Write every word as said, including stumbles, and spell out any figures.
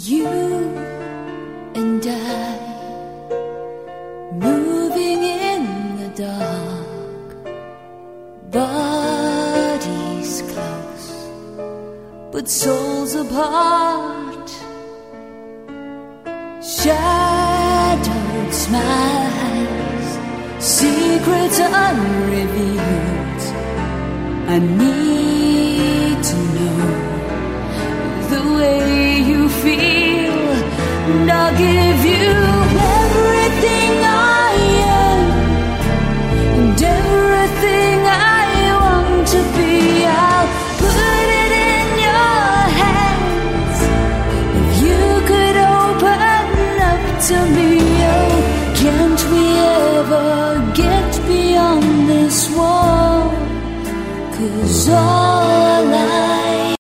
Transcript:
You and I, moving in the dark, bodies close, but souls apart. Shadowed smiles, secrets unrevealed. I need to know the way you feel, and I'll give you everything I am and everything I want to be. I'll put it in your hands. If you could open up to me, oh, can't we ever get beyond this wall? 'Cause all